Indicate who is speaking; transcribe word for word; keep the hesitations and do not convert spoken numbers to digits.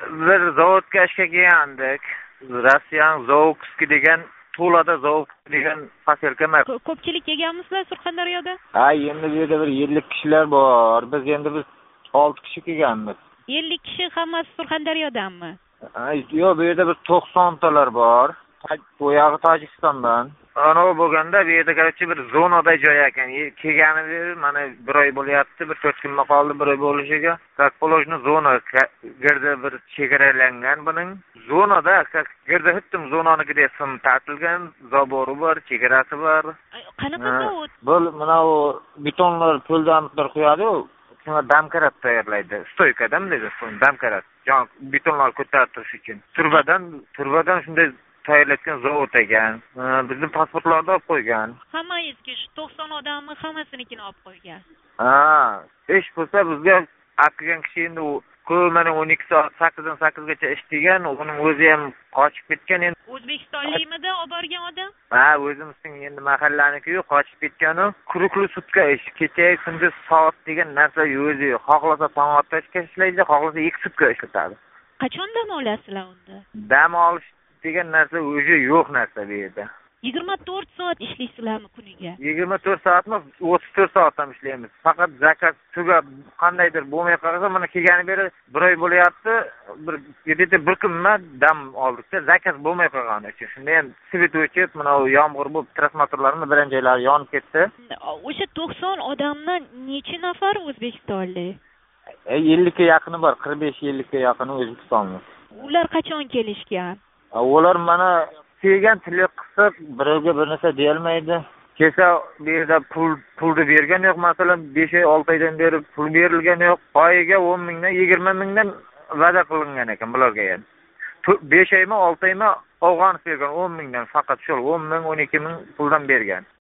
Speaker 1: bir zavodga ishga kelgandik. Rossiyaning Zovokskiy degan to'lada Zovokskiy degan poselka bor.
Speaker 2: Ko'pchilik kelganmisizlar Surxondaryoda?
Speaker 1: Ha, endi bu yerda bir ellik kishilar bor. Biz endi biz olti kishi kelganmiz.
Speaker 2: ellik kishi hammasi Surxondaryodanmi?
Speaker 1: Yo'q, bu yerda bir to'qsontalar bor. Bu yog'i Tojikistondan. Ana bo'lganda bu yerda qarchi bir zonada joy ekan. Kelganimiz mana bir oy bo'lyapti, bir to'rt kun qoldi bir oy bo'lishiga. Как положено zona girdi bir chegaralangan buning. Zonada girdi hittim zonanikida sim tartilgan, zabori bor, chegarasi bor.
Speaker 2: Qanaqa zavod?
Speaker 1: Bu mana u betonlar puldan qo'yadi-ku. Shunga damkarat tayyorlaydi. Stoykadami dedi, damkarat. Jon betonlar ko'tarib turish uchun. Turbadan, turbadan shunday tayyorlatgan zavod ekan. Bizning pasportlarda olib qo'ygan.
Speaker 2: Hammangizga shu to'qson odamni hammasinikini olib qo'ygan.
Speaker 1: Ha, ish bo'lsa bizga aqilgan kishi endi u ko'mani o'n ikki soat sakkizdan sakkizgacha ishlagan, uning o'zi ham qochib ketgan endi.
Speaker 2: O'zbekistonlikmidi olib borgan odam?
Speaker 1: Ha, o'zimizning endi mahallaniki-yu, qochib ketgan-u. Quruqli sutka ish. Kecha kunduz soat degan narsa o'zi yo'q. Xohlasa tong otishga ishlaydi, xohlasa ikki sutka ishlatadi.
Speaker 2: Qachon dam olasizlar unda?
Speaker 1: Dam olish degan narsa o'zi yo'q narsa bu yerda.
Speaker 2: yigirma to'rt soat ishlaysizlarmi kuniga?
Speaker 1: yigirma to'rt soatmi, o'ttiz to'rt soat ham ishlaymiz. Faqat zakaz tugab qandaydir bo'lmay qolsa, mana kelgani beri bir oy bo'lyapti. Bir yerda bir kunma dam oldikda zakaz bo'lmay qolgani uchun. Shunda ham svet o'chib, mana u yomg'ir bo'lib, transformatorlarning birinchi joylari yonib ketdi.
Speaker 2: O'sha to'qson odamdan necha nafar o'zbekistonlik?
Speaker 1: ellikka yaqini bor, qirq besh ellikka yaqini o'zbekistonlik.
Speaker 2: Ular qachon kelishgan?
Speaker 1: Ular mana sevgan tili qisiq, birovga bir narsa deyolmaydi. Kelsa bu yerda pul pulni bergan yo'q, masalan besh oy olti oydan beri pul berilgan yo'q. Oyiga o'n mingdan yigirma mingdan va'da qilingan ekan bularga ham. besh oymi olti oymi Afg'oniston bergan o'n mingdan, faqat shu o'n ming o'n ikki ming puldan bergan.